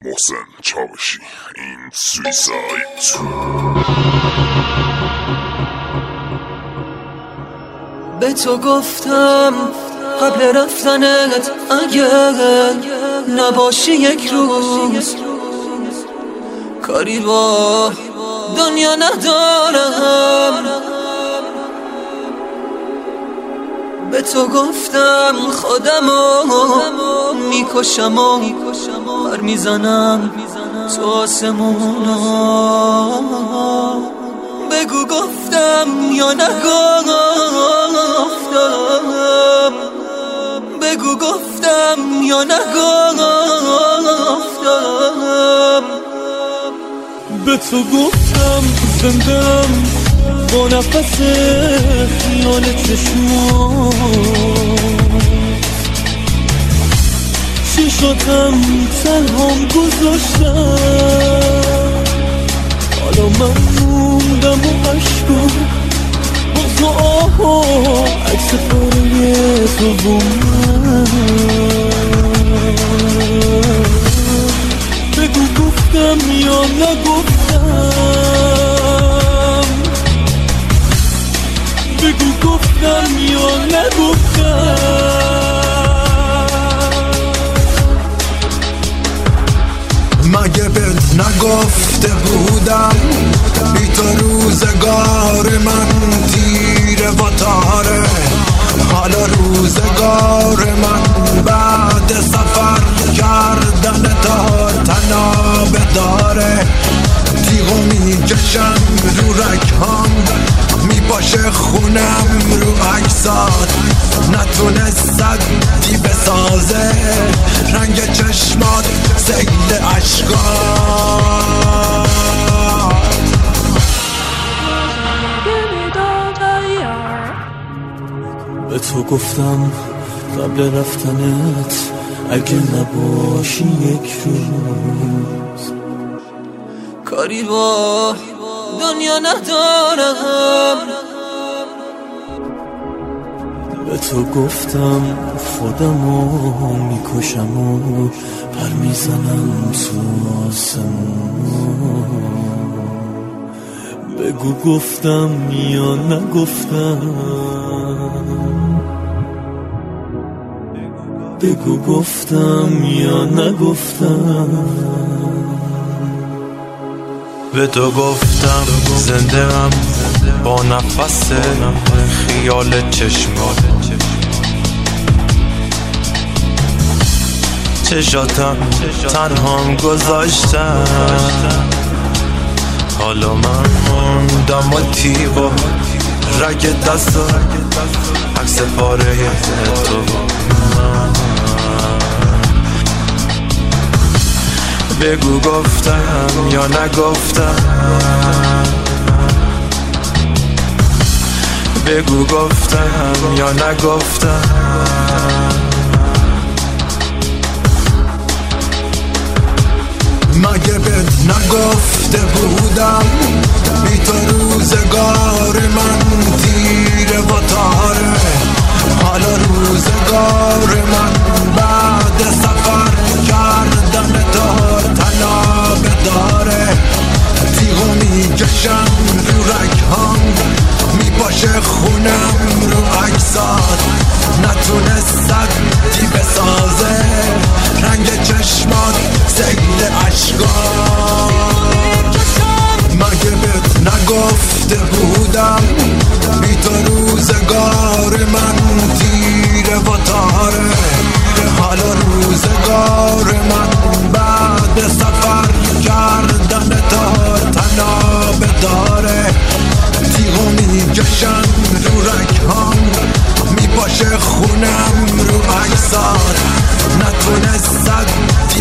محسن چاوشی، این سویساید. به تو گفتم قبل رفتنت اگر نباشی یک روز کاری با دنیا ندارم. به تو گفتم خودمو میکشم و پر میزنم تو آسمونا. بگو گفتم یا نگفتم، بگو گفتم یا نگفتم. به تو گفتم زندم با نفس خیال چشماتم تنهام گذاشتم. حالا من موندم و عشقو با تو آها عکس پاره تو با من. بگو گفتم یا نگفتم، بگو گفتم یا نگفتم. مگه بهت نگفته بودم بی تو روزگار من تیره و تاره. حالا روزگار من بعد سفر کردن تا تنابه داره. تیغو میکشم رو رگهام، میپاشه خونم رو عکسات. نتونست دی بسازه رنگ چشمات سیل عشقات. به تو گفتم قبل رفتنت اگه نباشی یک روز کاری با دنیا ندارم. به تو گفتم خودمو میکشم و پر میزنم تو آسمون. بگو گفتم یا نگفتم، بگو گفتم یا نگفتم. به تو گفتم زنده‌ام با نفس خیال چشمات. چشاتم تنهام گذاشتم. حالا من موندم و تیغ رگ دست و عکس پاره تو. بگو گفتم یا نگفتم، بگو گفتم یا نگفتم. مگه بهت نگفته بودم بی تو روزگار من تیره و تاره. حالا روزگار من بعد سفر کردن تا تنابه داره. تیغو میکشم رو رگهام، میپاشه خونم رو عکسات. نتونست دی بسازه رنگ چشمات سیل عشقات. مگه بهت نگفته بودم بی تو روزگار من تیره و تاره. حالا روزگار من بعد سفر کردن تا تنابه داره. تیغو میکشم رو رگهام، میپاشه خونم رو عکسات. نتونست دی